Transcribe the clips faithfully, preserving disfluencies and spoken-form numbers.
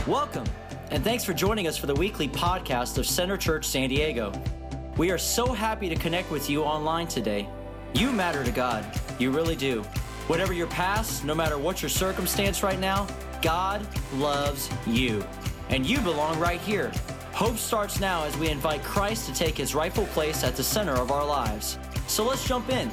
Welcome, and thanks for joining us for the weekly podcast of Center Church San Diego. We are so happy to connect with you online today. You matter to God. You really do. Whatever your past, no matter what your circumstance right now, God loves you, and you belong right here. Hope starts now as we invite Christ to take his rightful place at the center of our lives. So let's jump in.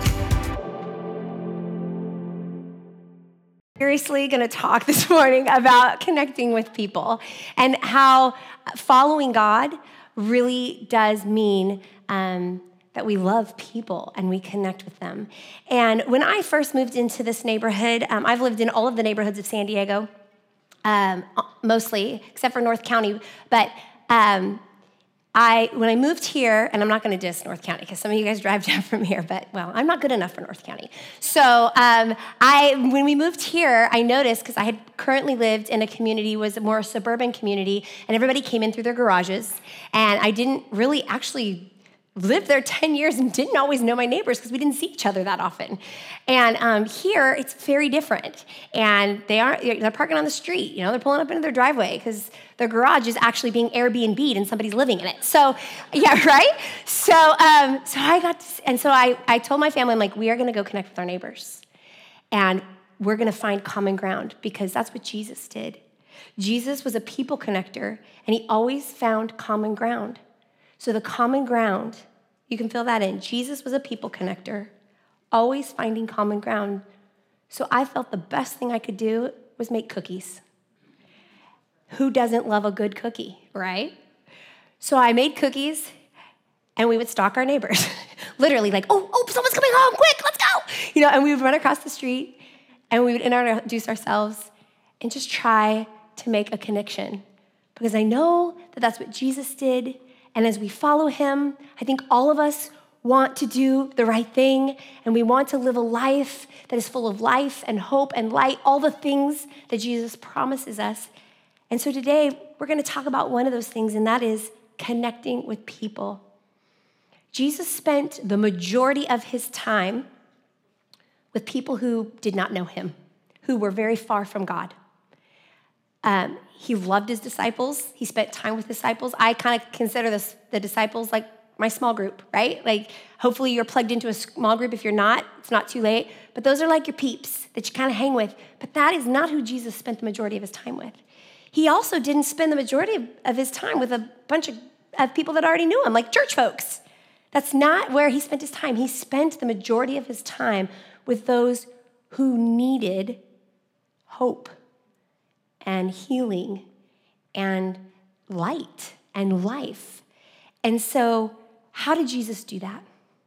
Seriously going to talk this morning about connecting with people and how following God really does mean um, that we love people and we connect with them. And when I first moved into this neighborhood, um, I've lived in all of the neighborhoods of San Diego, um, mostly, except for North County. But um, I, when I moved here, and I'm not going to diss North County because some of you guys drive down from here, but well, I'm not good enough for North County. So um, I, when we moved here, I noticed, because I had currently lived in a community, was a more suburban community, and everybody came in through their garages, and I didn't really actually lived there ten years and didn't always know my neighbors because we didn't see each other that often. And um, here, it's very different. And they aren't, they're parking on the street, you know, they're pulling up into their driveway because their garage is actually being Airbnb'd and somebody's living in it. So, yeah, right? So, um, so I got, to, and so I, I told my family, I'm like, we are gonna go connect with our neighbors. And we're gonna find common ground because that's what Jesus did. Jesus was a people connector and he always found common ground. So the common ground, you can fill that in. Jesus was a people connector, always finding common ground. So I felt the best thing I could do was make cookies. Who doesn't love a good cookie, right? So I made cookies, and we would stalk our neighbors. Literally, like, oh, oh, someone's coming home, quick, let's go. You know, and we would run across the street, and we would introduce ourselves and just try to make a connection. Because I know that that's what Jesus did. And as we follow him, I think all of us want to do the right thing, and we want to live a life that is full of life and hope and light, all the things that Jesus promises us. And so today, we're going to talk about one of those things, and that is connecting with people. Jesus spent the majority of his time with people who did not know him, who were very far from God. Um, he loved his disciples. He spent time with disciples. I kind of consider this, the disciples like my small group, right? Like, hopefully you're plugged into a small group. If you're not, it's not too late. But those are like your peeps that you kind of hang with. But that is not who Jesus spent the majority of his time with. He also didn't spend the majority of, of his time with a bunch of, of people that already knew him, like church folks. That's not where he spent his time. He spent the majority of his time with those who needed hope and healing and light and life. And so how did Jesus do that?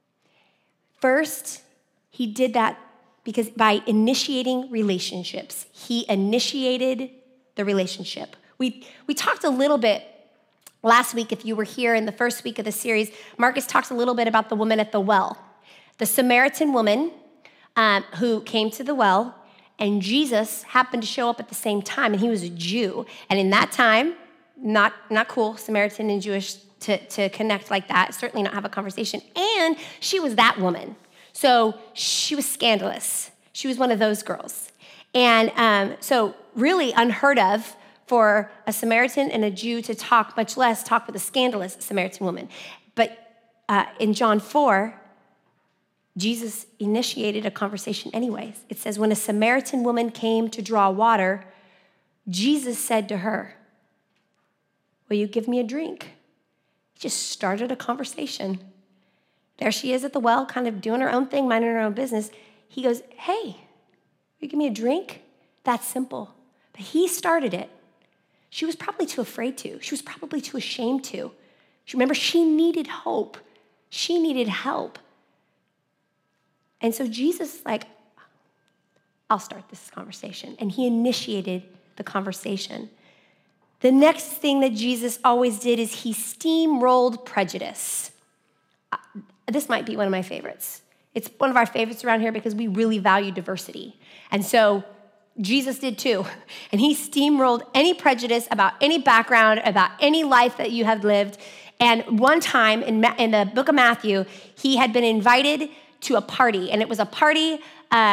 First, he did that because by initiating relationships. He initiated the relationship. We, we talked a little bit last week, if you were here in the first week of the series, Marcus talked a little bit about the woman at the well, the Samaritan woman um, who came to the well. And Jesus happened to show up at the same time, and he was a Jew. And in that time, not, not cool, Samaritan and Jewish, to, to connect like that, certainly not have a conversation. And she was that woman. So she was scandalous. She was one of those girls. And um, so really unheard of for a Samaritan and a Jew to talk, much less talk with a scandalous Samaritan woman. But uh, in John four, Jesus initiated a conversation anyways. It says, when a Samaritan woman came to draw water, Jesus said to her, will you give me a drink? He just started a conversation. There she is at the well, kind of doing her own thing, minding her own business. He goes, hey, will you give me a drink? That's simple. But he started it. She was probably too afraid to. She was probably too ashamed to. Remember, she needed hope. She needed help. And so Jesus, like, I'll start this conversation. And he initiated the conversation. The next thing that Jesus always did is he steamrolled prejudice. This might be one of my favorites. It's one of our favorites around here because we really value diversity. And so Jesus did too. And he steamrolled any prejudice about any background, about any life that you have lived. And one time in, Ma- in the book of Matthew, he had been invited to a party. And it was a party um,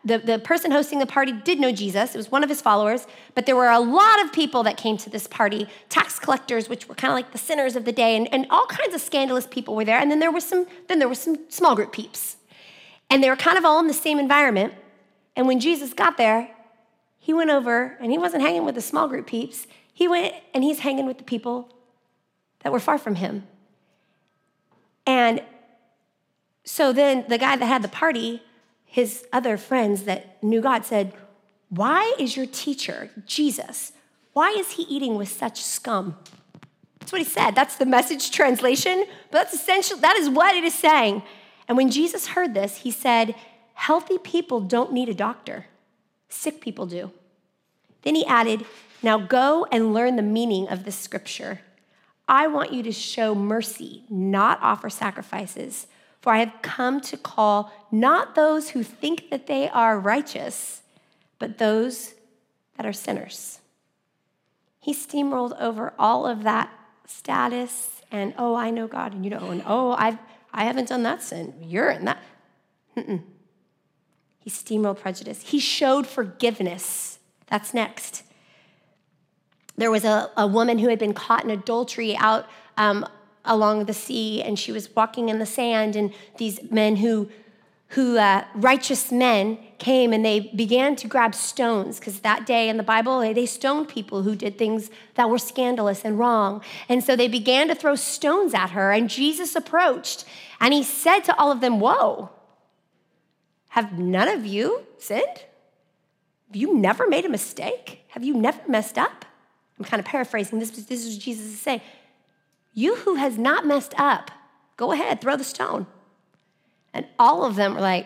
the, the person hosting the party did know Jesus. It was one of his followers, but there were a lot of people that came to this party, tax collectors, which were kind of like the sinners of the day, and, and all kinds of scandalous people were there. And then there was some, then there were some small group peeps. And they were kind of all in the same environment. And when Jesus got there, he went over, and he wasn't hanging with the small group peeps. He went and he's hanging with the people that were far from him. And so then the guy that had the party, his other friends that knew God said, why is your teacher, Jesus, why is he eating with such scum? That's what he said. That's the Message translation, but that's essential. That is what it is saying. And when Jesus heard this, he said, healthy people don't need a doctor. Sick people do. Then he added, now go and learn the meaning of this scripture. I want you to show mercy, not offer sacrifices, for I have come to call not those who think that they are righteous, but those that are sinners. He steamrolled over all of that status and, oh, I know God, and you know, and oh, I've, I haven't done that sin. You're in that. Mm-mm. He steamrolled prejudice. He showed forgiveness. That's next. There was a, a woman who had been caught in adultery out um, along the sea, and she was walking in the sand, and these men who, who uh, righteous men came, and they began to grab stones, because that day in the Bible, they stoned people who did things that were scandalous and wrong. And so they began to throw stones at her, and Jesus approached, and he said to all of them, whoa, have none of you sinned? Have you never made a mistake? Have you never messed up? I'm kind of paraphrasing. This, this is what Jesus is saying. You who has not messed up, go ahead, throw the stone. And all of them were like,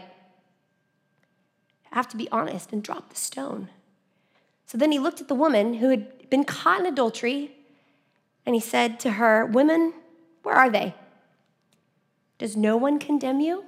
I have to be honest, and drop the stone. So then he looked at the woman who had been caught in adultery, and he said to her, women, where are they? Does no one condemn you?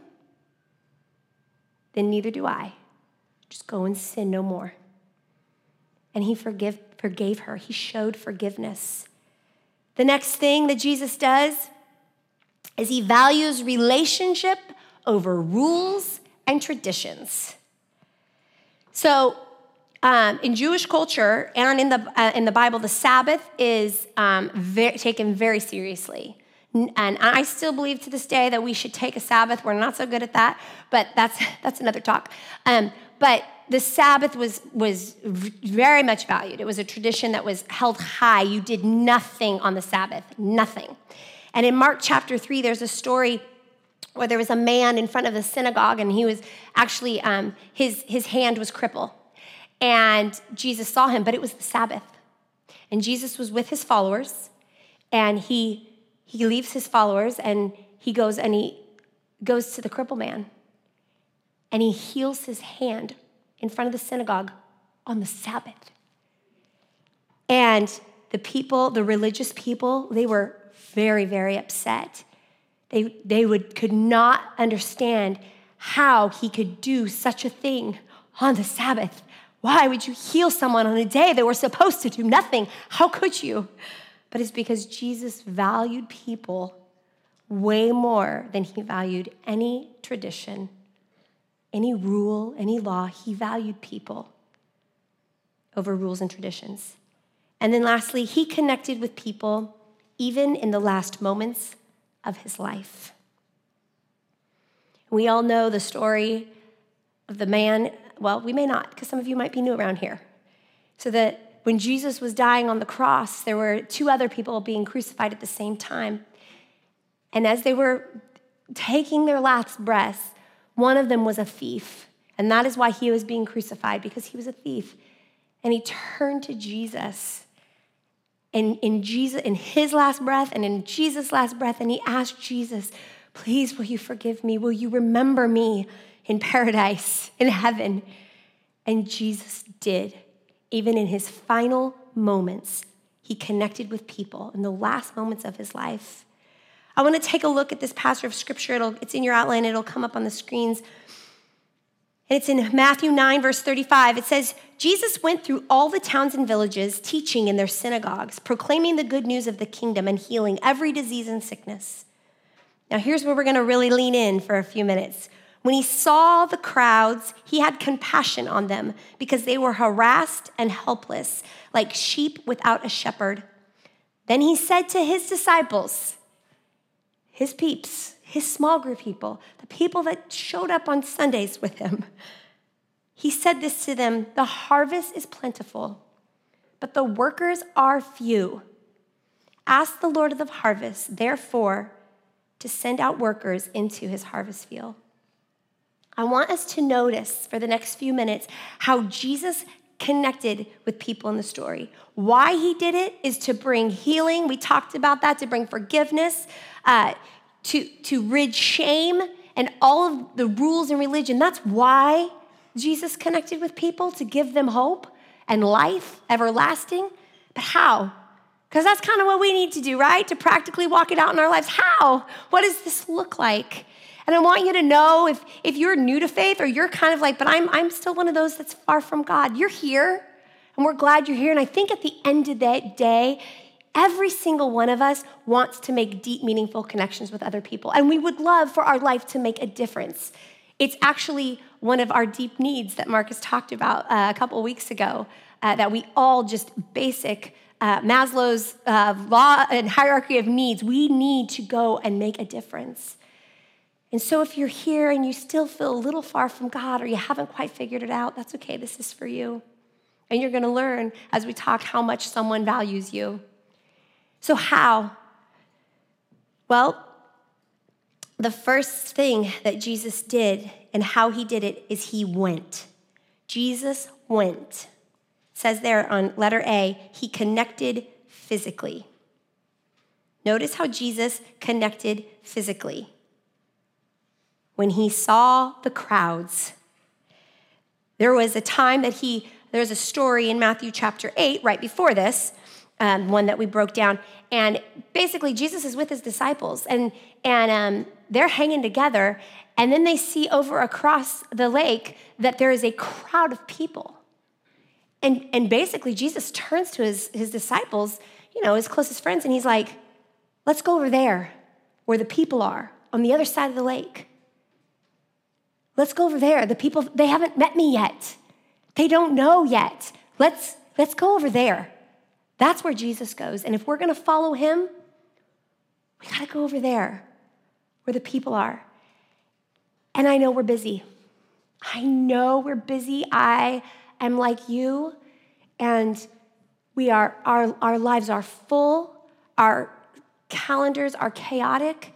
Then neither do I. Just go and sin no more. And he forgive, forgave her. He showed forgiveness. The next thing that Jesus does is he values relationship over rules and traditions. So um, in Jewish culture and in the, uh, in the Bible, the Sabbath is um, very, taken very seriously. And I still believe to this day that we should take a Sabbath. We're not so good at that, but that's that's another talk. Um, but the Sabbath was, was very much valued. It was a tradition that was held high. You did nothing on the Sabbath, nothing. And in Mark chapter three, there's a story where there was a man in front of the synagogue, and he was actually, um, his, his hand was crippled. And Jesus saw him, but it was the Sabbath. And Jesus was with his followers, and he He leaves his followers, and he goes and he goes to the crippled man, and he heals his hand in front of the synagogue on the Sabbath. And the people, the religious people, they were very, very upset. They, they would, could not understand how he could do such a thing on the Sabbath. Why would you heal someone on a day they were supposed to do nothing? How could you? But it's because Jesus valued people way more than he valued any tradition, any rule, any law. He valued people over rules and traditions. And then lastly, he connected with people even in the last moments of his life. We all know the story of the man. Well, we may not, because some of you might be new around here. So that when Jesus was dying on the cross, there were two other people being crucified at the same time. And as they were taking their last breaths, one of them was a thief. And that is why he was being crucified, because he was a thief. And he turned to Jesus. And in Jesus, in his last breath and in Jesus' last breath, and he asked Jesus, please, will you forgive me? Will you remember me in paradise, in heaven? And Jesus did. Even in his final moments, he connected with people in the last moments of his life. I want to take a look at this passage of scripture. It'll, it's in your outline. It'll come up on the screens. And it's in Matthew nine, verse thirty-five. It says, Jesus went through all the towns and villages, teaching in their synagogues, proclaiming the good news of the kingdom and healing every disease and sickness. Now, here's where we're going to really lean in for a few minutes. When he saw the crowds, he had compassion on them because they were harassed and helpless, like sheep without a shepherd. Then he said to his disciples, his peeps, his small group people, the people that showed up on Sundays with him, he said this to them, the harvest is plentiful, but the workers are few. Ask the Lord of the harvest, therefore, to send out workers into his harvest field. I want us to notice for the next few minutes how Jesus connected with people in the story. Why he did it is to bring healing. We talked about that, to bring forgiveness, uh, to, to rid shame and all of the rules in religion. That's why Jesus connected with people, to give them hope and life everlasting. But how? Because that's kind of what we need to do, right? To practically walk it out in our lives. How? What does this look like? And I want you to know if, if you're new to faith or you're kind of like, but I'm, I'm still one of those that's far from God. You're here, and we're glad you're here. And I think at the end of that day, every single one of us wants to make deep, meaningful connections with other people. And we would love for our life to make a difference. It's actually one of our deep needs that Marcus talked about uh, a couple of weeks ago, uh, that we all just basic uh, Maslow's uh, law and hierarchy of needs. We need to go and make a difference. And so if you're here and you still feel a little far from God or you haven't quite figured it out, that's okay. This is for you. And you're going to learn as we talk how much someone values you. So how? Well, the first thing that Jesus did and how he did it is he went. Jesus went. It says there on letter A, he connected physically. Notice how Jesus connected physically. When he saw the crowds, there was a time that he, there's a story in Matthew chapter eight, right before this, um, one that we broke down. And basically, Jesus is with his disciples, and, and um, they're hanging together. And then they see over across the lake that there is a crowd of people. And, and basically, Jesus turns to his, his disciples, you know, his closest friends, and he's like, let's go over there where the people are on the other side of the lake. Let's go over there. The people, they haven't met me yet. They don't know yet. Let's, let's go over there. That's where Jesus goes. And if we're going to follow him, we got to go over there where the people are. And I know we're busy. I know we're busy. I am like you. And we are, our, our lives are full. Our calendars are chaotic.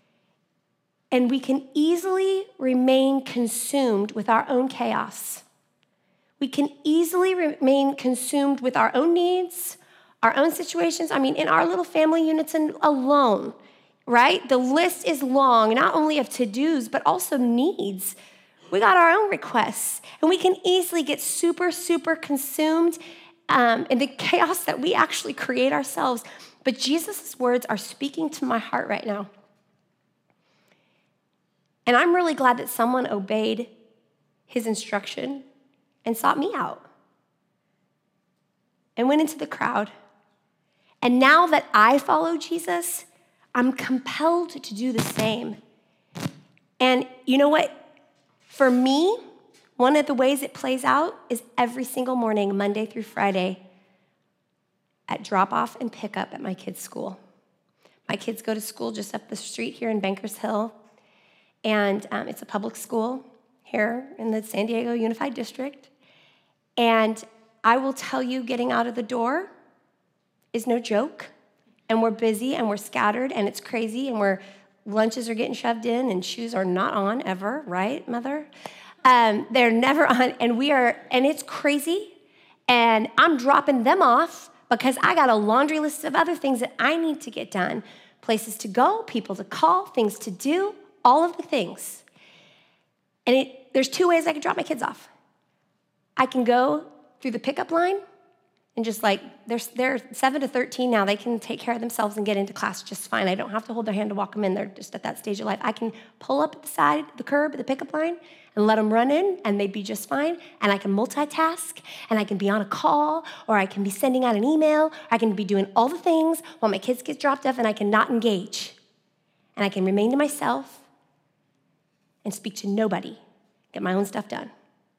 And we can easily remain consumed with our own chaos. We can easily remain consumed with our own needs, our own situations. I mean, in our little family units alone, right? The list is long, not only of to-dos, but also needs. We got our own requests. And we can easily get super, super consumed um, in the chaos that we actually create ourselves. But Jesus' words are speaking to my heart right now. And I'm really glad that someone obeyed his instruction and sought me out and went into the crowd. And now that I follow Jesus, I'm compelled to do the same. And you know what? For me, one of the ways it plays out is every single morning, Monday through Friday, at drop-off and pickup at my kids' school. My kids go to school just up the street here in Bankers Hill. And um, it's a public school here in the San Diego Unified District. And I will tell you, getting out of the door is no joke. And we're busy and we're scattered and it's crazy and we're lunches are getting shoved in and shoes are not on ever, right, Mother? Um, they're never on, and we are, and it's crazy. And I'm dropping them off because I got a laundry list of other things that I need to get done. Places to go, people to call, things to do. All of the things. And it, there's two ways I can drop my kids off. I can go through the pickup line and just like, they're, they're seven to thirteen now. They can take care of themselves and get into class just fine. I don't have to hold their hand to walk them in. They're just at that stage of life. I can pull up at the side, the curb, at the pickup line and let them run in and they'd be just fine. And I can multitask and I can be on a call or I can be sending out an email. Or I can be doing all the things while my kids get dropped off and I can not engage. And I can remain to myself. and speak to nobody, get my own stuff done.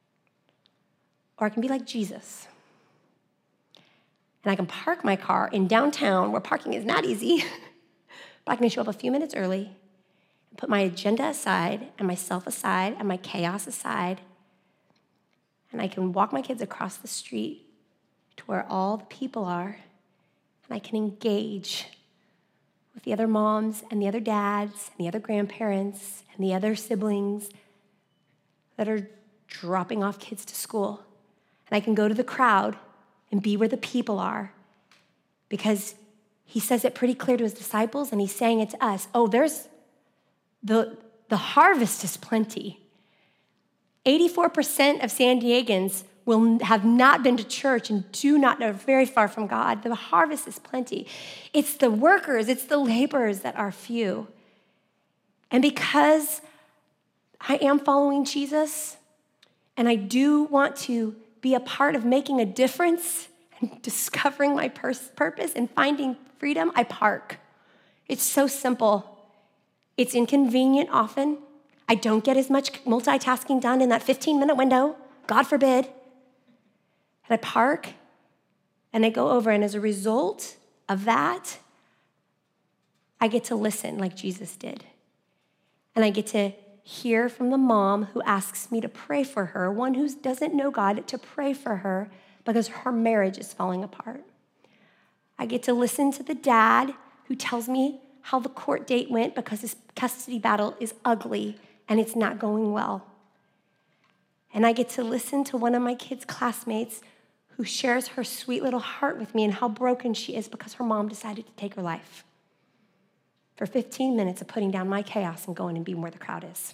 Or I can be like Jesus. And I can park my car in downtown where parking is not easy, but I can show up a few minutes early and put my agenda aside and myself aside and my chaos aside. And I can walk my kids across the street to where all the people are, and I can engage with the other moms and the other dads and the other grandparents and the other siblings that are dropping off kids to school. And I can go to the crowd and be where the people are, because he says it pretty clear to his disciples, and he's saying it to us. Oh, there's the, the harvest is plenty. eighty-four percent of San Diegans will have not been to church and do not know very far from God. The harvest is plenty. It's the workers, it's the laborers that are few. And because I am following Jesus, and I do want to be a part of making a difference and discovering my pers- purpose and finding freedom, I park. It's so simple. It's inconvenient often. I don't get as much multitasking done in that fifteen-minute window, God forbid. And I park, and I go over, and as a result of that, I get to listen like Jesus did. And I get to hear from the mom who asks me to pray for her, one who doesn't know God, to pray for her because her marriage is falling apart. I get to listen to the dad who tells me how the court date went because his custody battle is ugly and it's not going well. And I get to listen to one of my kids' classmates who shares her sweet little heart with me and how broken she is because her mom decided to take her life. For fifteen minutes of putting down my chaos and going and being where the crowd is.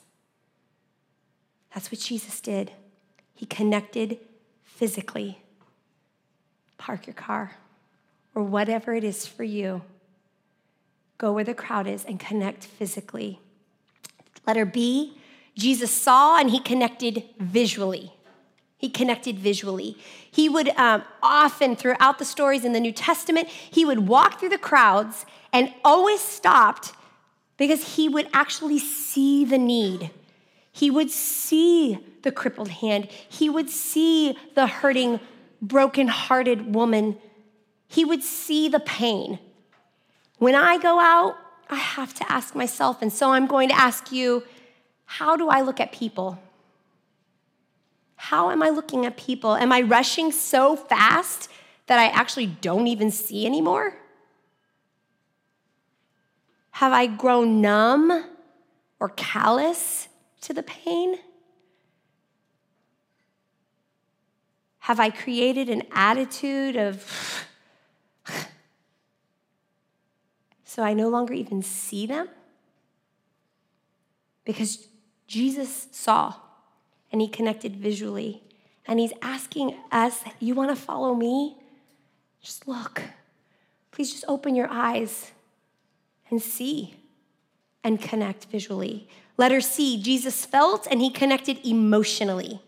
That's what Jesus did. He connected physically. Park your car, or whatever it is for you. Go where the crowd is and connect physically. Letter B, Jesus saw and he connected visually. He connected visually. He would um, often, throughout the stories in the New Testament, he would walk through the crowds and always stopped because he would actually see the need. He would see the crippled hand. He would see the hurting, broken-hearted woman. He would see the pain. When I go out, I have to ask myself, and so I'm going to ask you, how do I look at people? How am I looking at people? Am I rushing so fast that I actually don't even see anymore? Have I grown numb or callous to the pain? Have I created an attitude of, so I no longer even see them? Because Jesus saw and he connected visually. And he's asking us, you want to follow me? Just look. Please just open your eyes and see and connect visually. Letter C, Jesus felt and he connected emotionally.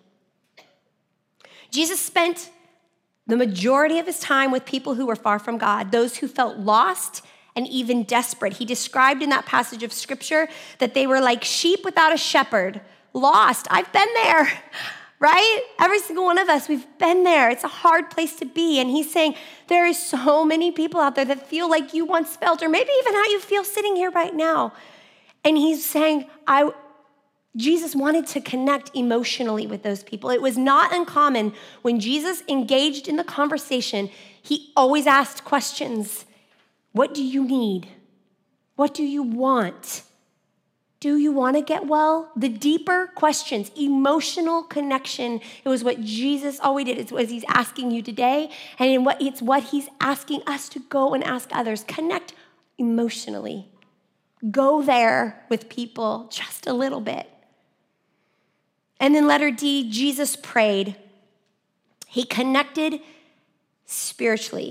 Jesus spent the majority of his time with people who were far from God, those who felt lost and even desperate. He described in that passage of scripture that they were like sheep without a shepherd, lost. I've been there, right? Every single one of us, we've been there. It's a hard place to be. And he's saying there is so many people out there that feel like you once felt, or maybe even how you feel sitting here right now. And he's saying, I, Jesus wanted to connect emotionally with those people. It was not uncommon when Jesus engaged in the conversation, he always asked questions. What do you need? What do you want? Do you want to get well? The deeper questions, emotional connection. It was what Jesus always did. It's what he's asking you today. And in what, it's what he's asking us to go and ask others. Connect emotionally. Go there with people just a little bit. And then letter D, Jesus prayed. He connected spiritually.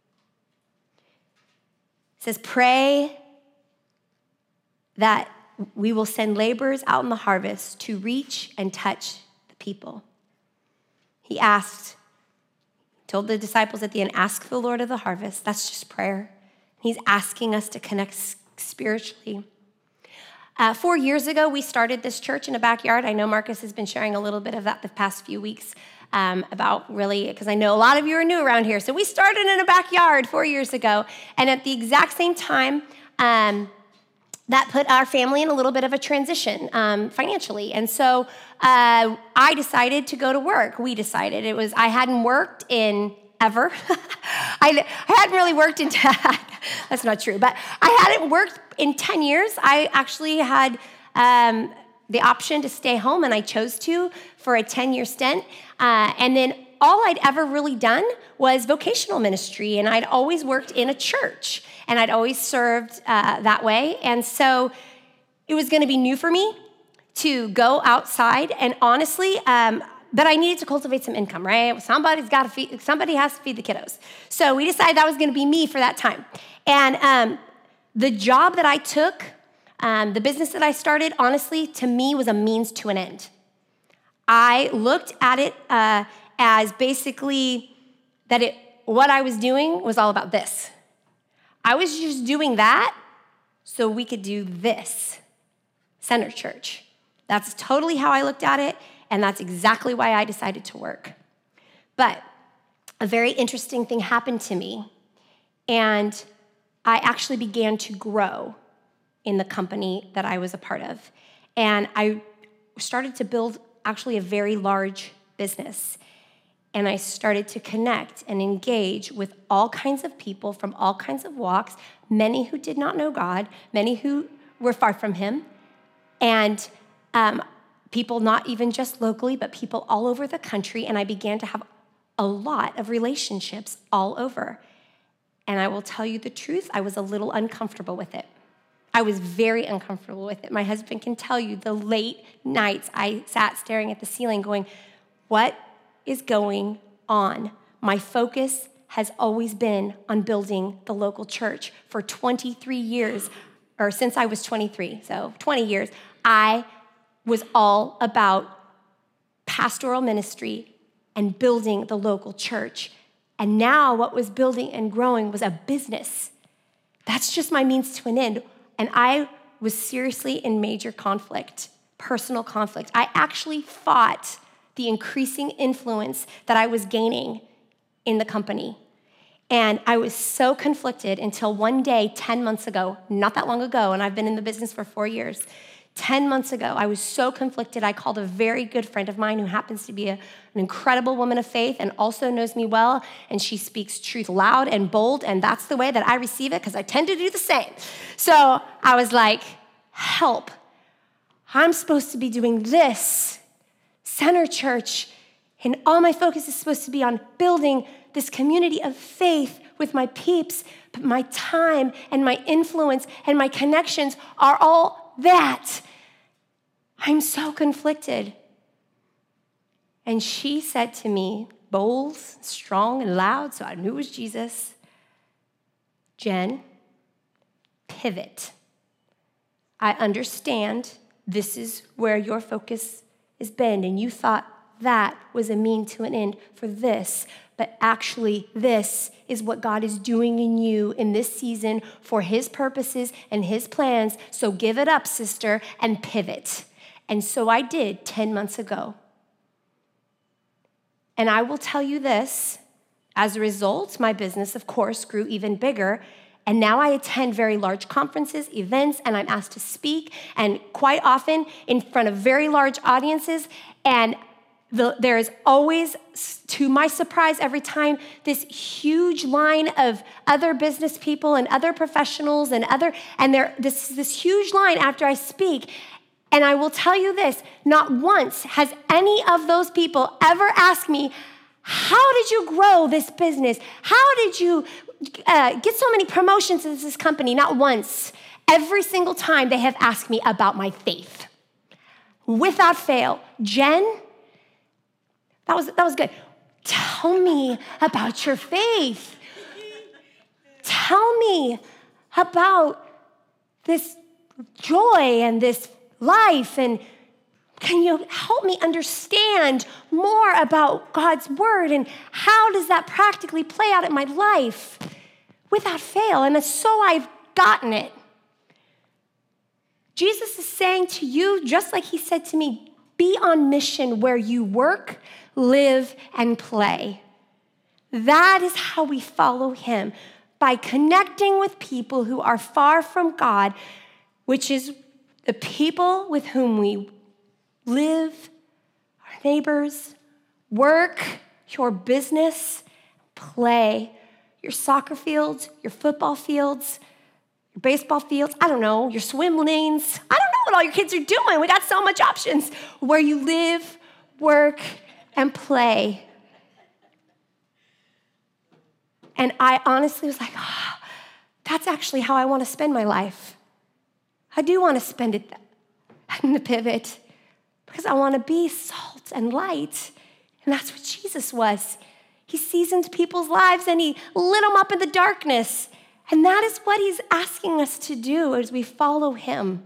It says, pray that we will send laborers out in the harvest to reach and touch the people. He asked, told the disciples at the end, ask the Lord of the harvest. That's just prayer. He's asking us to connect spiritually. Uh, four years ago, we started this church in a backyard. I know Marcus has been sharing a little bit of that the past few weeks um, about really, because I know a lot of you are new around here. So we started in a backyard four years ago. And at the exact same time, um, that put our family in a little bit of a transition um, financially. And so uh, I decided to go to work. We decided. It was, I hadn't worked in ever. I, I hadn't really worked in, that's not true, but I hadn't worked in ten years. I actually had um, the option to stay home, and I chose to for a ten-year stint. Uh, and then all I'd ever really done was vocational ministry, and I'd always worked in a church, and I'd always served uh, that way. And so it was going to be new for me to go outside, and honestly, um, but I needed to cultivate some income, right? Somebody's got to feed, somebody has to feed the kiddos. So we decided that was going to be me for that time. And um, the job that I took, um, the business that I started, honestly, to me was a means to an end. I looked at it uh, as basically that it, what I was doing was all about this. I was just doing that so we could do this, Center Church. That's totally how I looked at it. And that's exactly why I decided to work. But a very interesting thing happened to me, and I actually began to grow in the company that I was a part of. And I started to build actually a very large business. And I started to connect and engage with all kinds of people from all kinds of walks, many who did not know God, many who were far from him, and um, people not even just locally, but people all over the country, and I began to have a lot of relationships all over. And I will tell you the truth, I was a little uncomfortable with it. I was very uncomfortable with it. My husband can tell you the late nights I sat staring at the ceiling going, what is going on? My focus has always been on building the local church. For twenty-three years, or since I was twenty-three, so twenty years, I was all about pastoral ministry and building the local church. And now what was building and growing was a business. That's just my means to an end. And I was seriously in major conflict, personal conflict. I actually fought the increasing influence that I was gaining in the company. And I was so conflicted until one day, ten months ago, not that long ago, and I've been in the business for four years, ten months ago, I was so conflicted, I called a very good friend of mine who happens to be a, an incredible woman of faith and also knows me well, and she speaks truth loud and bold, and that's the way that I receive it because I tend to do the same. So I was like, help. I'm supposed to be doing this, Center Church, and all my focus is supposed to be on building this community of faith with my peeps, but my time and my influence and my connections are all that. I'm so conflicted. And she said to me, bold, strong, and loud, so I knew it was Jesus, Jen, pivot. I understand this is where your focus has been, and you thought that was a mean to an end for this, but actually this is what God is doing in you in this season for his purposes and his plans. So give it up, sister, and pivot. And so I did ten months ago. And I will tell you this, as a result, my business, of course, grew even bigger. And now I attend very large conferences, events, and I'm asked to speak, and quite often in front of very large audiences. And The, there is always, to my surprise every time, this huge line of other business people and other professionals and other, and there this this huge line after I speak. And I will tell you this, not once has any of those people ever asked me, how did you grow this business? How did you uh, get so many promotions in this company? Not once. Every single time they have asked me about my faith. Without fail. Jen, That was, that was good. Tell me about your faith. Tell me about this joy and this life. And can you help me understand more about God's word and how does that practically play out in my life? Without fail. And so I've gotten it. Jesus is saying to you, just like he said to me, be on mission where you work, live, and play. That is how we follow him, by connecting with people who are far from God, which is the people with whom we live, our neighbors, work, your business, play, your soccer fields, your football fields, your baseball fields, I don't know, your swim lanes. I don't know what all your kids are doing. We got so much options where you live, work, and play. And I honestly was like, oh, that's actually how I want to spend my life. I do want to spend it in the pivot because I want to be salt and light. And that's what Jesus was. He seasoned people's lives and he lit them up in the darkness. And that is what he's asking us to do as we follow him.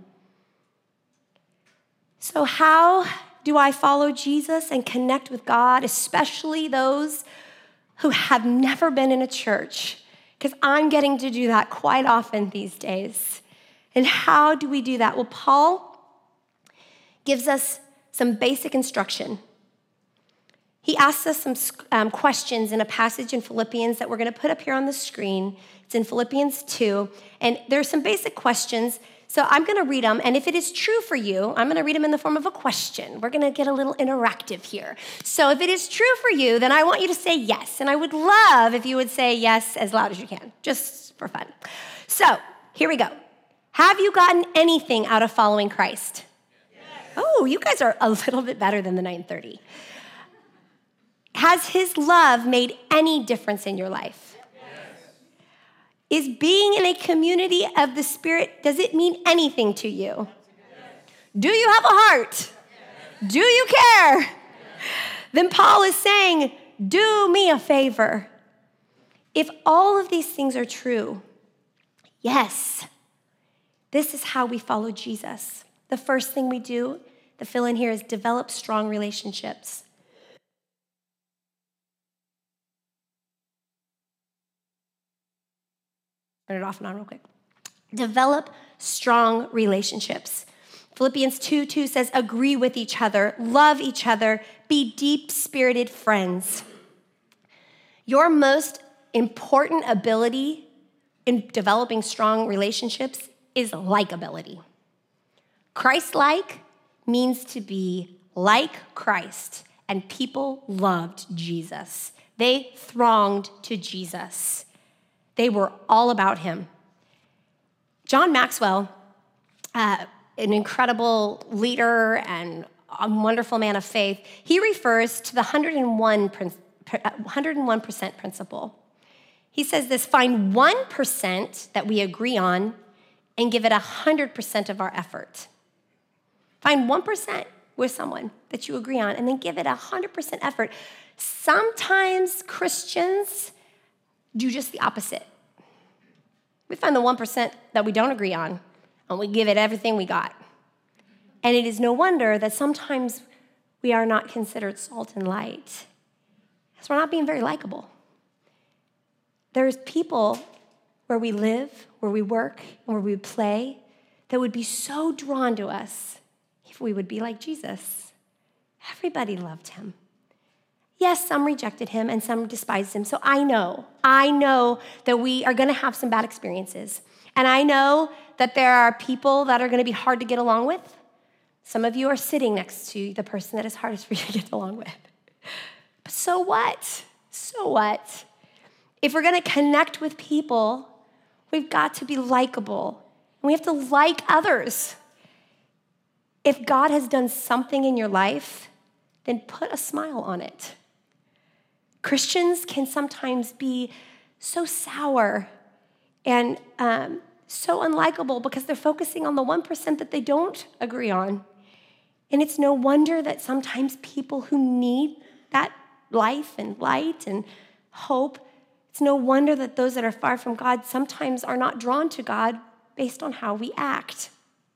So how do I follow Jesus and connect with God, especially those who have never been in a church? Because I'm getting to do that quite often these days. And how do we do that? Well, Paul gives us some basic instruction. He asks us some um, questions in a passage in Philippians that we're going to put up here on the screen. It's in Philippians two, and there are some basic questions. So I'm going to read them, and if it is true for you, I'm going to read them in the form of a question. We're going to get a little interactive here. So if it is true for you, then I want you to say yes, and I would love if you would say yes as loud as you can, just for fun. So here we go. Have you gotten anything out of following Christ? Yes. Oh, you guys are a little bit better than the nine thirty. Has his love made any difference in your life? Yes. Is being in a community of the Spirit, does it mean anything to you? Yes. Do you have a heart? Yes. Do you care? Yes. Then Paul is saying, do me a favor. If all of these things are true, yes, this is how we follow Jesus. The first thing we do, the fill in here, is develop strong relationships. Turn it off and on real quick. Develop strong relationships. Philippians two two says, agree with each other, love each other, be deep-spirited friends. Your most important ability in developing strong relationships is likability. Christ-like means to be like Christ, and people loved Jesus. They thronged to Jesus. They were all about him. John Maxwell, uh, an incredible leader and a wonderful man of faith, he refers to the one hundred one percent principle. He says this: find one percent that we agree on and give it one hundred percent of our effort. Find one percent with someone that you agree on and then give it one hundred percent effort. Sometimes Christians do just the opposite. We find the one percent that we don't agree on, and we give it everything we got. And it is no wonder that sometimes we are not considered salt and light, because we're not being very likable. There's people where we live, where we work, and where we play that would be so drawn to us if we would be like Jesus. Everybody loved him. Yes, some rejected him and some despised him. So I know, I know that we are going to have some bad experiences. And I know that there are people that are going to be hard to get along with. Some of you are sitting next to the person that is hardest for you to get along with. But so what? So what? If we're going to connect with people, we've got to be likable. And we have to like others. If God has done something in your life, then put a smile on it. Christians can sometimes be so sour and um, so unlikable because they're focusing on the one percent that they don't agree on. And it's no wonder that sometimes people who need that life and light and hope, it's no wonder that those that are far from God sometimes are not drawn to God based on how we act.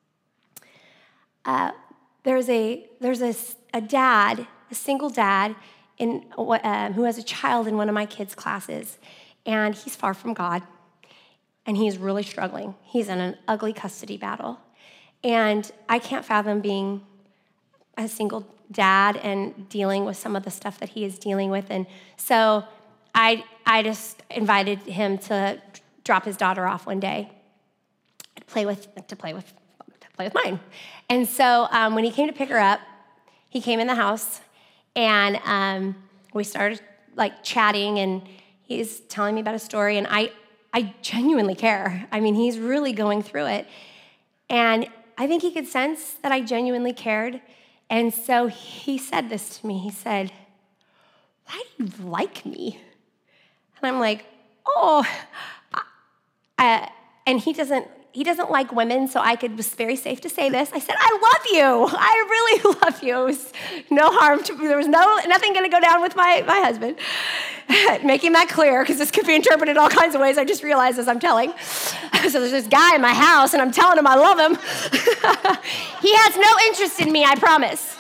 Uh, there's a there's a, a dad, a single dad, in uh, who has a child in one of my kids' classes, and he's far from God, and he's really struggling. He's in an ugly custody battle, And I can't fathom being a single dad and dealing with some of the stuff that he is dealing with. And so I I just invited him to drop his daughter off one day to play with to play with to play with mine. And so um, when he came to pick her up, he came in the house and um, we started like chatting, and he's telling me about a story, and I I genuinely care. I mean, he's really going through it. And I think he could sense that I genuinely cared. And so he said this to me. He said, "Why do you like me?" And I'm like, oh, I, and he doesn't he doesn't like women, so I could, it was very safe to say this. I said, "I love you. I really love you." It was no harm to me. There was no nothing going to go down with my, my husband. Making that clear, because this could be interpreted all kinds of ways. I just realized as I'm telling. So there's this guy in my house, and I'm telling him I love him. He has no interest in me, I promise.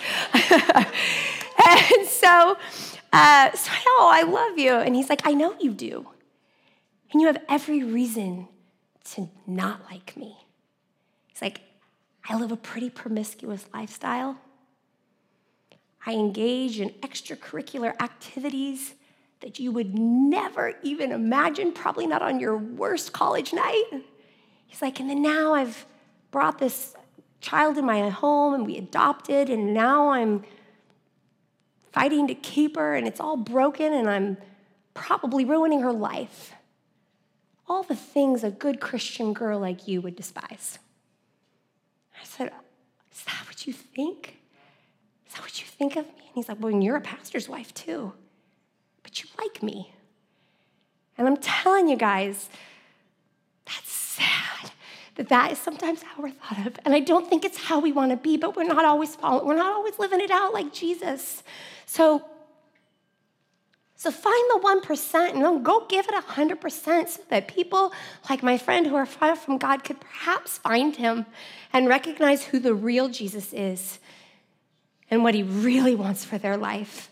And so, uh, so, oh, I love you. And he's like, "I know you do. And you have every reason to not like me." He's like, "I live a pretty promiscuous lifestyle. I engage in extracurricular activities that you would never even imagine, probably not on your worst college night." He's like, "And then now I've brought this child in my home, and we adopted, and now I'm fighting to keep her, and it's all broken, and I'm probably ruining her life. All the things a good Christian girl like you would despise." I said, "Is that what you think? Is that what you think of me?" And he's like, "Well, you're a pastor's wife too, but you like me." And I'm telling you guys, that's sad that that is sometimes how we're thought of. And I don't think it's how we want to be, but we're not always following, we're not always living it out like Jesus. So, so find the one percent and then go give it one hundred percent so that people like my friend who are far from God could perhaps find him and recognize who the real Jesus is and what he really wants for their life.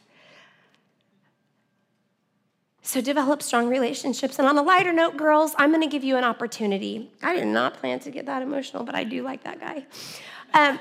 So develop strong relationships. And on a lighter note, girls, I'm going to give you an opportunity. I did not plan to get that emotional, but I do like that guy. Um,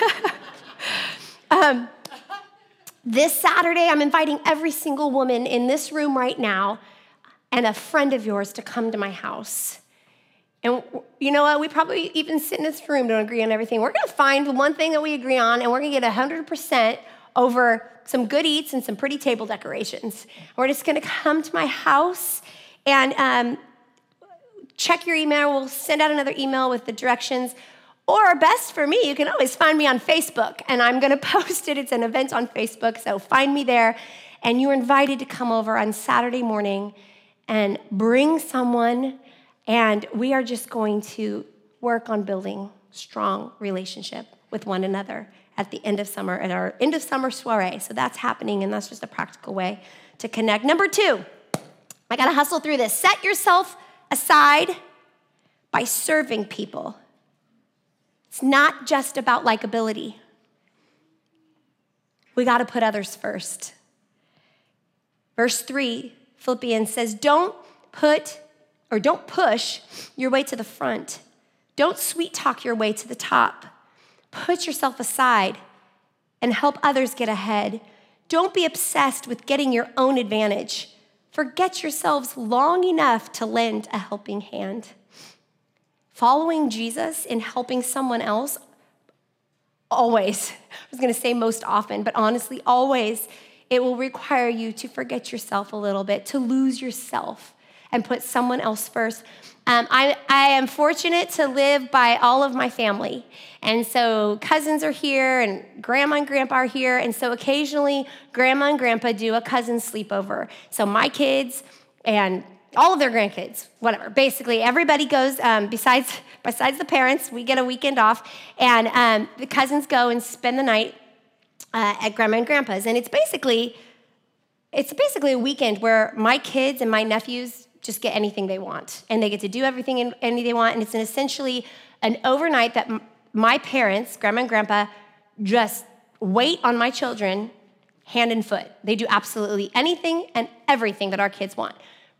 um, this Saturday, I'm inviting every single woman in this room right now and a friend of yours to come to my house. And you know what? We probably even sit in this room don't agree on everything. We're going to find the one thing that we agree on, and we're going to get one hundred percent over some good eats and some pretty table decorations. We're just going to come to my house and um, check your email. We'll send out another email with the directions. Or best for me, you can always find me on Facebook, and I'm going to post it. It's an event on Facebook, so find me there. And you're invited to come over on Saturday morning and bring someone, and we are just going to work on building strong relationship with one another at the end of summer, at our end of summer soiree. So that's happening, and that's just a practical way to connect. Number two, I gotta hustle through this. Set yourself aside by serving people. It's not just about likability. We gotta put others first. Verse three, Philippians says, don't put, or don't push your way to the front. Don't sweet talk your way to the top. Put yourself aside and help others get ahead. Don't be obsessed with getting your own advantage. Forget yourselves long enough to lend a helping hand. Following Jesus in helping someone else, always, I was gonna say most often, but honestly, always, it will require you to forget yourself a little bit, to lose yourself and put someone else first. Um, I, I am fortunate to live by all of my family. And so cousins are here, and grandma and grandpa are here. And so occasionally, grandma and grandpa do a cousin sleepover. So my kids and all of their grandkids, whatever. Basically, everybody goes, um, besides, besides the parents, we get a weekend off. And um, the cousins go and spend the night uh, at grandma and grandpa's. And it's basically, it's basically a weekend where my kids and my nephews just get anything they want, and they get to do everything and anything they want, and it's an essentially an overnight that m- my parents, grandma and grandpa, just wait on my children hand and foot. They do absolutely anything and everything that our kids want.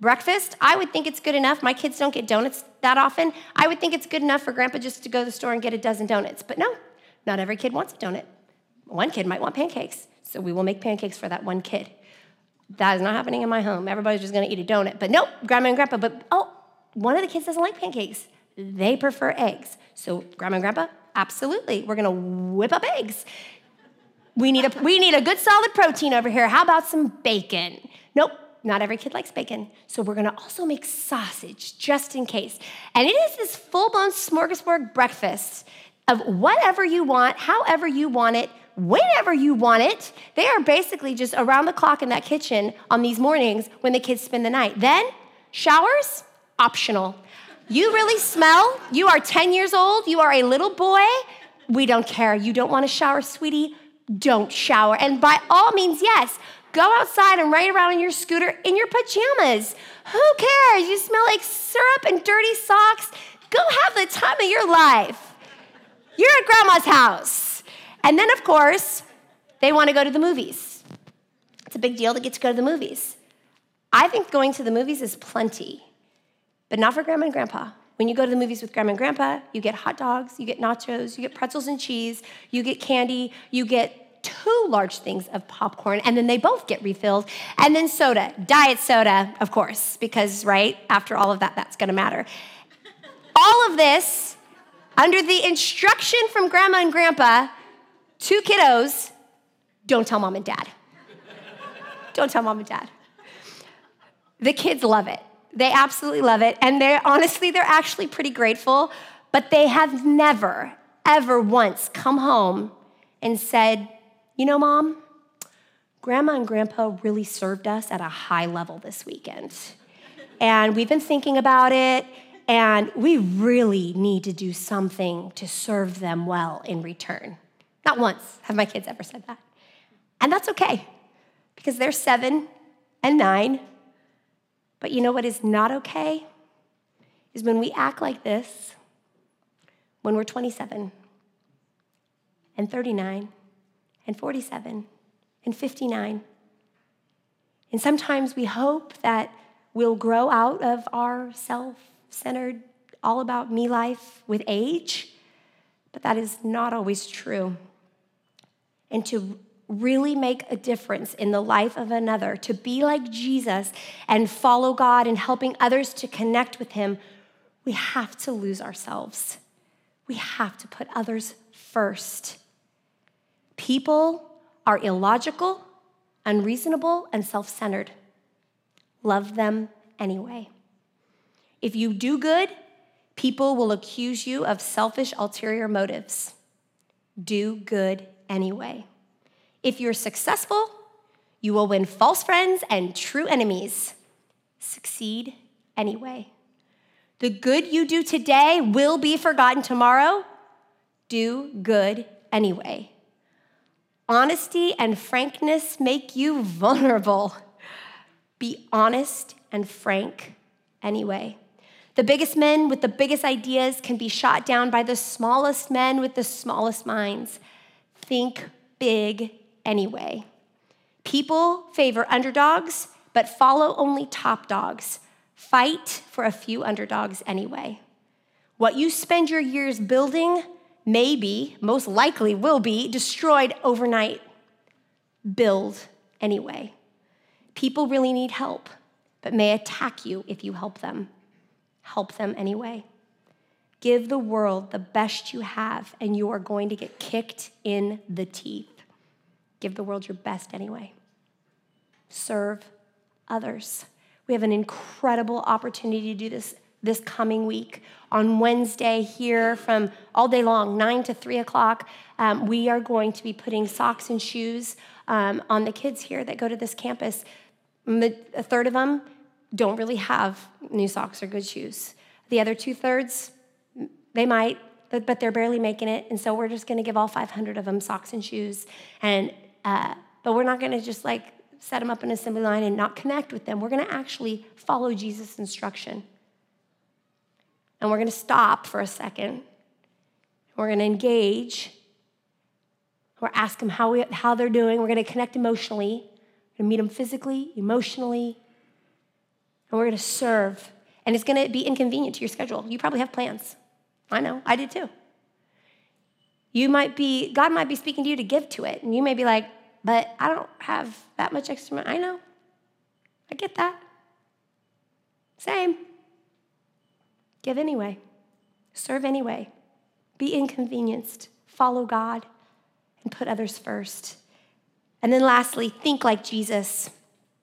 Breakfast, I would think it's good enough. My kids don't get donuts that often. I would think it's good enough for grandpa just to go to the store and get a dozen donuts. But no, not every kid wants a donut. One kid might want pancakes, so we will make pancakes for that one kid. That is not happening in my home. Everybody's just gonna eat a donut. But nope, grandma and grandpa, but oh, one of the kids doesn't like pancakes. They prefer eggs. So grandma and grandpa, absolutely, we're gonna whip up eggs. We need a, we need a good solid protein over here. How about some bacon? Nope. Not every kid likes bacon, so we're gonna also make sausage just in case. And it is this full-blown smorgasbord breakfast of whatever you want, however you want it, whenever you want it. They are basically just around the clock in that kitchen on these mornings when the kids spend the night. Then, showers, optional. You really smell, you are ten years old, you are a little boy, we don't care. You don't wanna shower, sweetie? Don't shower. And by all means, yes, go outside and ride around on your scooter in your pajamas. Who cares? You smell like syrup and dirty socks. Go have the time of your life. You're at grandma's house. And then, of course, they want to go to the movies. It's a big deal to get to go to the movies. I think going to the movies is plenty, but not for grandma and grandpa. When you go to the movies with grandma and grandpa, you get hot dogs, you get nachos, you get pretzels and cheese, you get candy, you get two large things of popcorn, and then they both get refilled, and then soda, diet soda, of course, because, right, after all of that, that's gonna matter. All of this under the instruction from grandma and grandpa, two kiddos, don't tell mom and dad. Don't tell mom and dad. The kids love it. They absolutely love it, and they're, honestly, they're actually pretty grateful, but they have never, ever once come home and said, you know, Mom, Grandma and Grandpa really served us at a high level this weekend. And we've been thinking about it, and we really need to do something to serve them well in return. Not once have my kids ever said that. And that's okay, because they're seven and nine. But you know what is not okay? Is when we act like this when we're twenty-seven and thirty-nine and forty-seven and fifty-nine. And sometimes we hope that we'll grow out of our self-centered, all about me life with age, but that is not always true. And to really make a difference in the life of another, to be like Jesus and follow God and helping others to connect with him, we have to lose ourselves. We have to put others first. People are illogical, unreasonable, and self-centered. Love them anyway. If you do good, people will accuse you of selfish, ulterior motives. Do good anyway. If you're successful, you will win false friends and true enemies. Succeed anyway. The good you do today will be forgotten tomorrow. Do good anyway. Honesty and frankness make you vulnerable. Be honest and frank anyway. The biggest men with the biggest ideas can be shot down by the smallest men with the smallest minds. Think big anyway. People favor underdogs, but follow only top dogs. Fight for a few underdogs anyway. What you spend your years building may be, most likely will be, destroyed overnight. Build anyway. People really need help, but may attack you if you help them. Help them anyway. Give the world the best you have, and you are going to get kicked in the teeth. Give the world your best anyway. Serve others. We have an incredible opportunity to do this this coming week. On Wednesday here from all day long, nine to three o'clock, um, we are going to be putting socks and shoes um, on the kids here that go to this campus. A third of them don't really have new socks or good shoes. The other two-thirds, they might, but, but they're barely making it, and so we're just gonna give all five hundred of them socks and shoes. And uh, but we're not gonna just like set them up in an assembly line and not connect with them. We're gonna actually follow Jesus' instruction. And we're gonna stop for a second. We're gonna engage. We're ask them how, we, how they're doing. We're gonna connect emotionally. We're gonna meet them physically, emotionally. and we're going to serve. And it's going to be inconvenient to your schedule. You probably have plans. I know, I did too. You might be, God might be speaking to you to give to it. And you may be like, but I don't have that much extra money. I know. I get that. Same. Give anyway. Serve anyway. Be inconvenienced. Follow God and put others first. And then lastly, think like Jesus.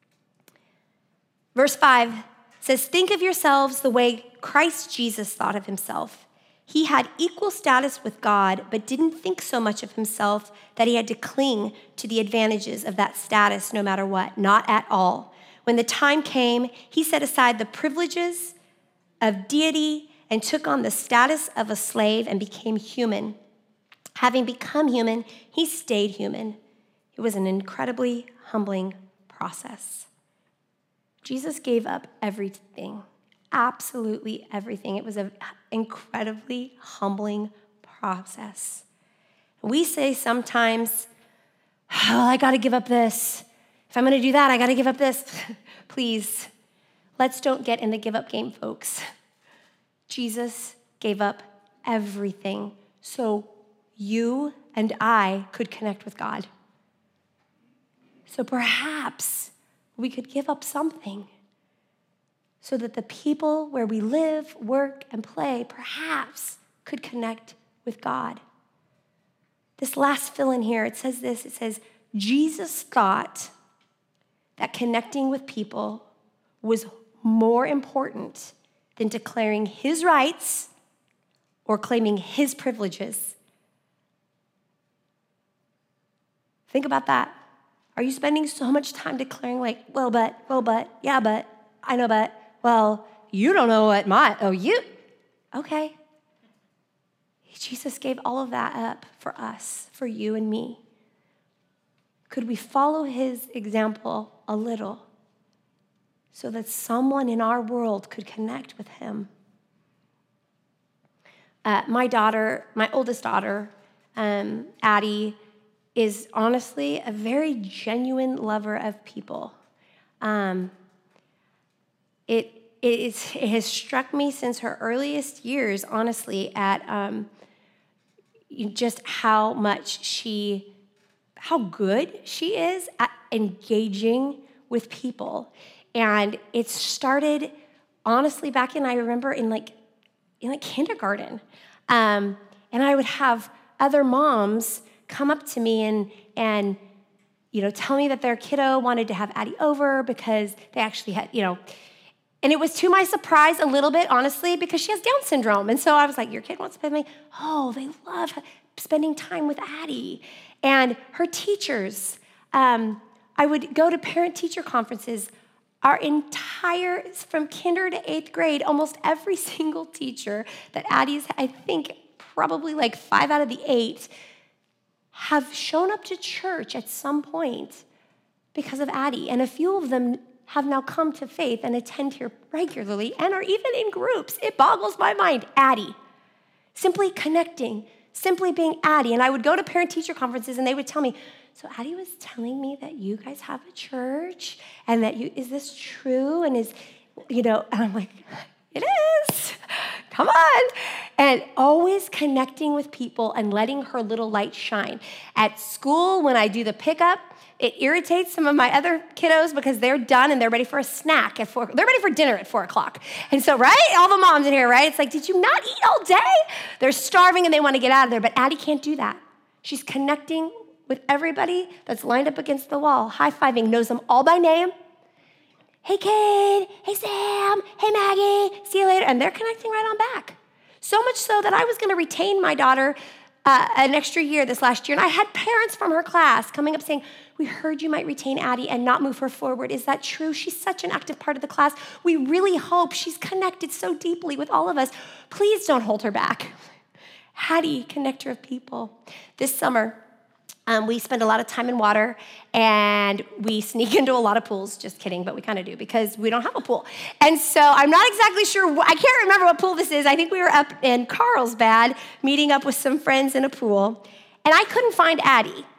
Verse five says, think of yourselves the way Christ Jesus thought of himself. He had equal status with God, but didn't think so much of himself that he had to cling to the advantages of that status no matter what. Not at all. When the time came, he set aside the privileges of deity and took on the status of a slave and became human. Having become human, he stayed human. It was an incredibly humbling process. Jesus gave up everything, absolutely everything. It was an incredibly humbling process. We say sometimes, oh, I got to give up this. If I'm going to do that, I got to give up this. Please, let's don't get in the give up game, folks. Jesus gave up everything so you and I could connect with God. So perhaps we could give up something so that the people where we live, work, and play perhaps could connect with God. This last fill in here, it says this, it says, Jesus thought that connecting with people was more important than declaring his rights or claiming his privileges. Think about that. Are you spending so much time declaring like, well, but, well, but, yeah, but, I know, but, well, you don't know what my, oh, you, okay. Jesus gave all of that up for us, for you and me. Could we follow his example a little so that someone in our world could connect with him? Uh, my daughter, my oldest daughter, um, Addie, is honestly a very genuine lover of people. Um, it, it, is, it has struck me since her earliest years, honestly, at um, just how much she, how good she is at engaging with people. And it started, honestly, back in, I remember in like, in like kindergarten. Um, and I would have other moms come up to me and, and, you know, tell me that their kiddo wanted to have Addie over because they actually had, you know, and it was to my surprise a little bit, honestly, because she has Down syndrome. And so I was like, your kid wants to spend me, oh, they love spending time with Addie. And her teachers, um, I would go to parent-teacher conferences. Our entire, from kinder to eighth grade, almost every single teacher that Addie's, I think probably like five out of the eight, have shown up to church at some point because of Addie. And a few of them have now come to faith and attend here regularly and are even in groups. It boggles my mind. Addie. Simply connecting, simply being Addie. And I would go to parent-teacher conferences and they would tell me, so Addie was telling me that you guys have a church and that you, is this true? And is, you know, and I'm like, it is. Come on. And always connecting with people and letting her little light shine. At school, when I do the pickup, it irritates some of my other kiddos because they're done and they're ready for a snack at four. They're ready for dinner at four o'clock. And so, right? All the moms in here, right? It's like, did you not eat all day? They're starving and they want to get out of there. But Addie can't do that. She's connecting with everybody that's lined up against the wall, high-fiving, knows them all by name. Hey, kid. Hey, Sam. Hey, Maggie. See you later. And they're connecting right on back. So much so that I was going to retain my daughter uh, an extra year this last year. And I had parents from her class coming up saying, we heard you might retain Addie and not move her forward. Is that true? She's such an active part of the class. We really hope she's connected so deeply with all of us. Please don't hold her back. Addie, connector of people. This summer, Um, we spend a lot of time in water, and we sneak into a lot of pools. Just kidding, but we kind of do because we don't have a pool. And so I'm not exactly sure. Wh- I can't remember what pool this is. I think we were up in Carlsbad meeting up with some friends in a pool, and I couldn't find Addie.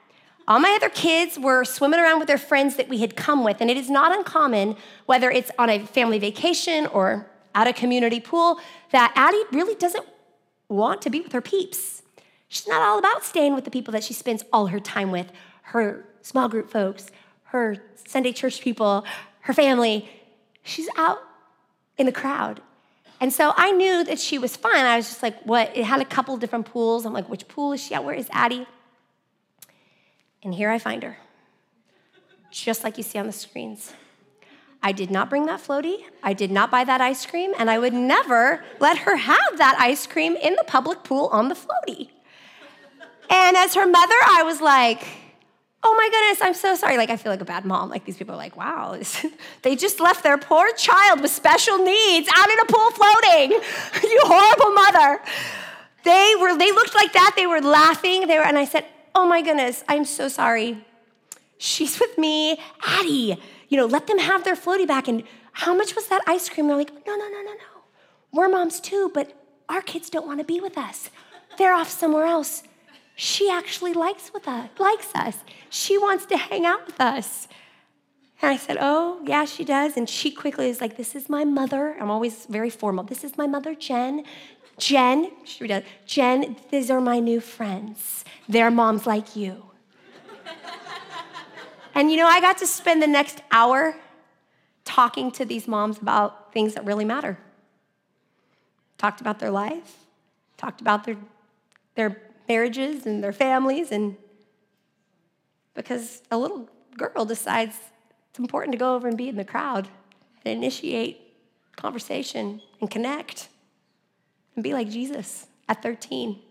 All my other kids were swimming around with their friends that we had come with, and it is not uncommon, whether it's on a family vacation or at a community pool, that Addie really doesn't want to be with her peeps. She's not all about staying with the people that she spends all her time with, her small group folks, her Sunday church people, her family. She's out in the crowd. And so I knew that she was fine. I was just like, what? It had a couple different pools. I'm like, which pool is she at? Where is Addie? And here I find her, just like you see on the screens. I did not bring that floaty. I did not buy that ice cream, and I would never let her have that ice cream in the public pool on the floaty. And as her mother, I was like, oh my goodness, I'm so sorry. Like, I feel like a bad mom. Like, these people are like, wow, they just left their poor child with special needs out in a pool floating. You horrible mother. They were, they looked like that. They were laughing. They were, and I said, oh my goodness, I'm so sorry. She's with me. Addie, you know, let them have their floaty back. And how much was that ice cream? They're like, no, no, no, no, no. We're moms too, but our kids don't want to be with us. They're off somewhere else. She actually likes with us, likes us. She wants to hang out with us. And I said, oh, yeah, she does. And she quickly is like, this is my mother. I'm always very formal. This is my mother, Jen. Jen, she does. Jen, these are my new friends. They're moms like you. And you know, I got to spend the next hour talking to these moms about things that really matter. Talked about their life, talked about their, their marriages and their families, and because a little girl decides it's important to go over and be in the crowd and initiate conversation and connect and be like Jesus at thirteen.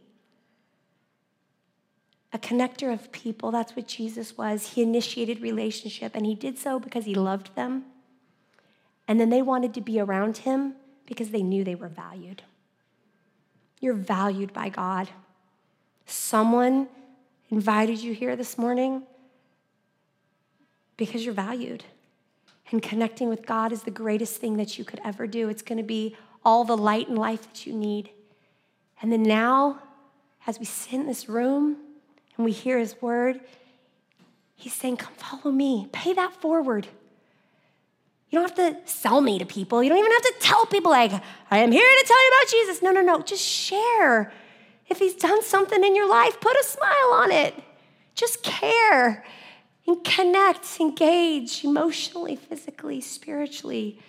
A connector of people, that's what Jesus was. He initiated relationship, and he did so because he loved them. And then they wanted to be around him because they knew they were valued. You're valued by God. Someone invited you here this morning because you're valued. And connecting with God is the greatest thing that you could ever do. It's going to be all the light and life that you need. And then now, as we sit in this room and we hear his word, he's saying, come follow me. Pay that forward. You don't have to sell me to people. You don't even have to tell people, like, I am here to tell you about Jesus. No, no, no. Just share. If he's done something in your life, put a smile on it. Just care and connect, engage emotionally, physically, spiritually.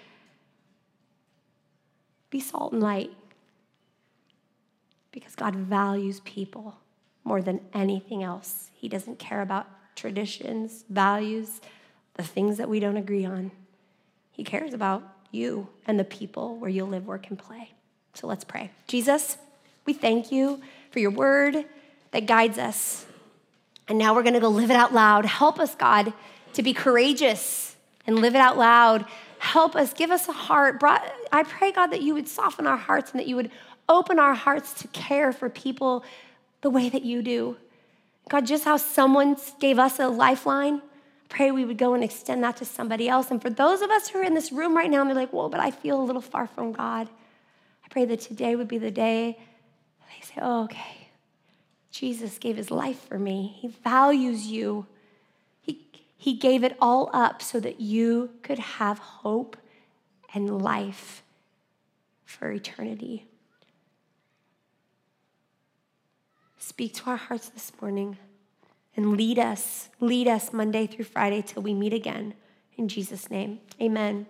Be salt and light. Because God values people more than anything else. He doesn't care about traditions, values, the things that we don't agree on. He cares about you and the people where you live, work, and play. So let's pray. Jesus, we thank you for your word that guides us. And now we're going to go live it out loud. Help us, God, to be courageous and live it out loud. Help us, give us a heart. I pray, God, that you would soften our hearts and that you would open our hearts to care for people the way that you do. God, just how someone gave us a lifeline, pray we would go and extend that to somebody else. And for those of us who are in this room right now, and they're like, whoa, but I feel a little far from God, I pray that today would be the day they say, oh, okay, Jesus gave his life for me. He values you. He, he gave it all up so that you could have hope and life for eternity. Speak to our hearts this morning and lead us, lead us Monday through Friday till we meet again. In Jesus' name, amen.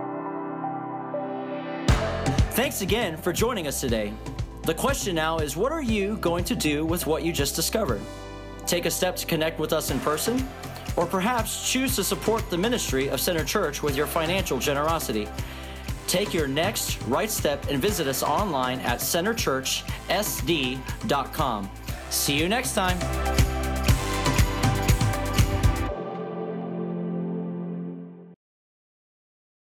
Thanks again for joining us today. The question now is, what are you going to do with what you just discovered? Take a step to connect with us in person, or perhaps choose to support the ministry of Center Church with your financial generosity. Take your next right step and visit us online at center church s d dot com. See you next time.